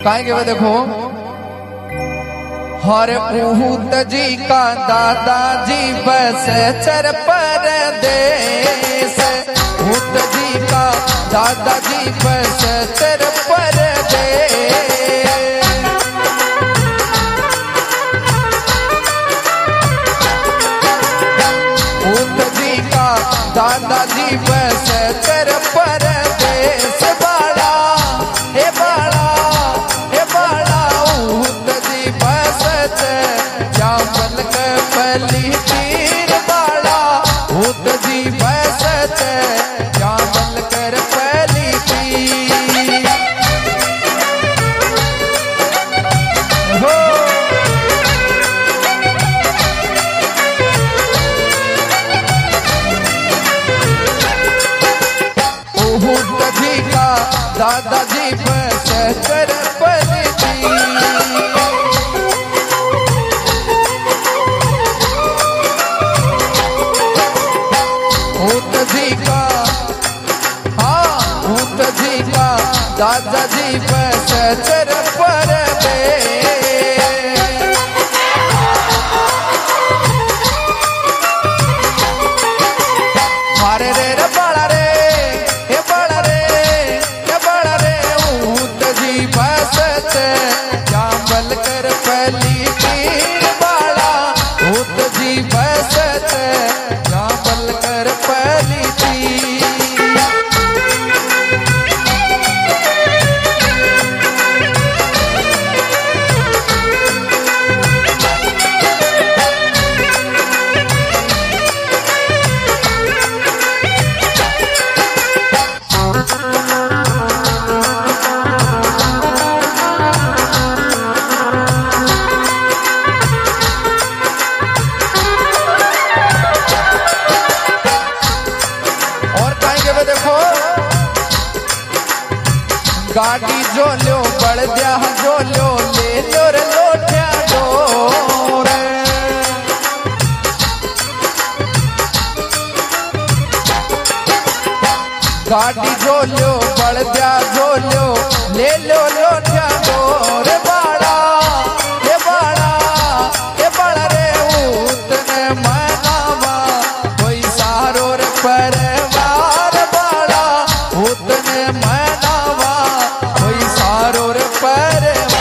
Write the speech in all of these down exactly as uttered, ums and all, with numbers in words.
काहे के देखो हर ऊत जी का दादाजी बस चर परदेस। ऊत जी का दादाजी बस चर परदेस। ऊत जी का दादाजी बस चर परदेस। बाड़ा हे बाड़ा हे बाड़ा ऊत जी बस जामल के पली तीर। बाड़ा ऊत जी बस जामल कर पली तीर। हो ऊत जी का दादाजी बस कर पली तीर। ऊत जी का हाँ ऊत जी का दादाजी बस चर परदेस। मारे रे रे बाड़ा रे हे बाड़ा रे हे बाड़ा रे ऊत जी बस जामल कर पली तीर। बाड़ा ऊत जी बस जामल कर पली तीर। देखो गाड़ी जो लो बढ़ दिया जो लो ले लो रे लोटिया डोर। गाड़ी जो लो बढ़ दिया जो लो ले लो लोटिया डोर। बाड़ा हे बाड़ा हे बाड़ा रे उतने मनावा कोई सारो रे परवार। बाड़ा उतने मनावा कोई सारो रे परवार।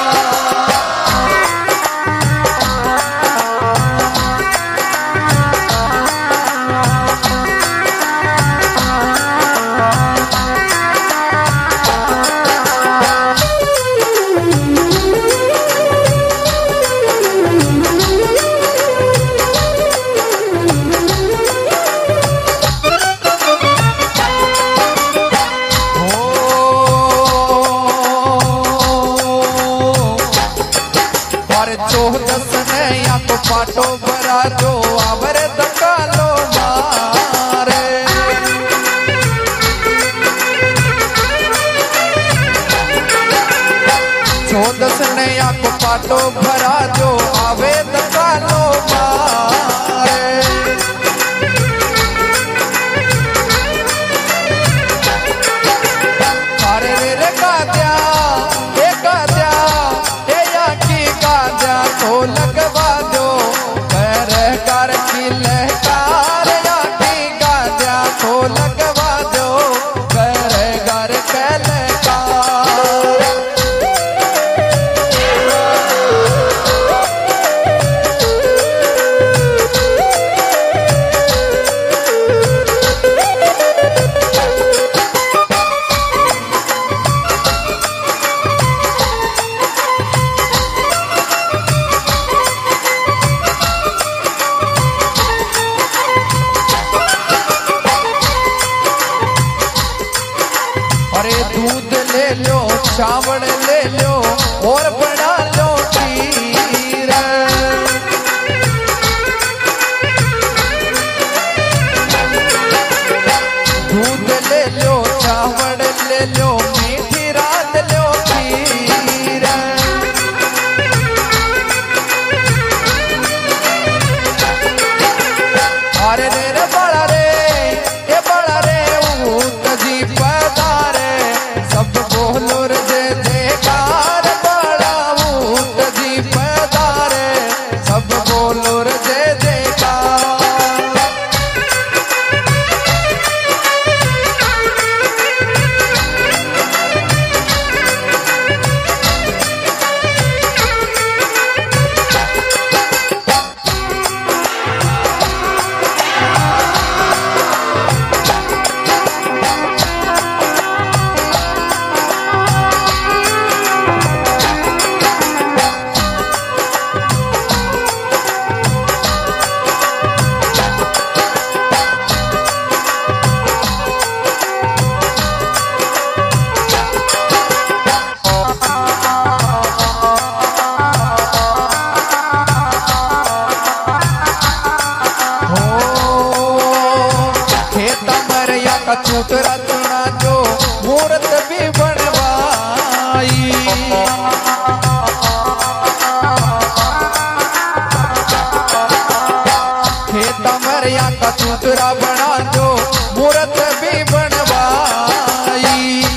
चौदस ने या तो पाटो भरा जो आवर दकालो मारे। चौदस ने या तो पाटो भरा जो आवे दकालो मारे। अरे रे रे काद्या हे काद्या हे या की काद्या तो लगवा दो कर कर की लहकार। या की काद्या तो लगवा दो कर कर के लहकार। अरे दूध ले लो चावल ले लो और बना लो खीर। दूध ले लो चावल ले लो मीठी रात लो खीर। अरे रे रे बाड़ा रे हे बाड़ा रे ऊत जी पधारे। सब बोलो रे जय जयकार। खेता मरिया का चूतरा बना दो मूर्त भी बनवाई।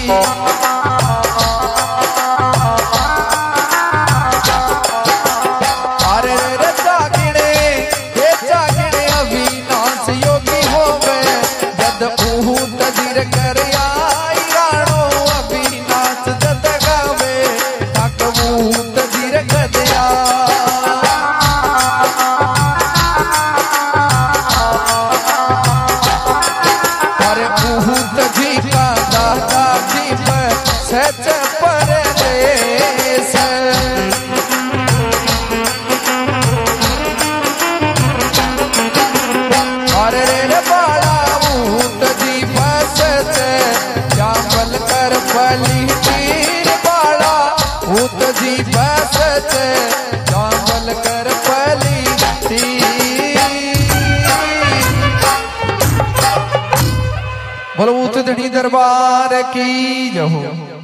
अरे रे जागिणे हे जागिणे अविनाश योगी होवे जद ऊहू तजीर कर आई राणो अविनाश जद गावे तक ऊहू तजीर गदया। अरे ऊहू तजी का दादा जी पर सच परदेश। अरे रे बाला ऊत जी बस से जामल कर पली तीर बाला ऊत जी बस से जामल कर पली तीर। बोलो ऊत धनी दरबार की जय हो।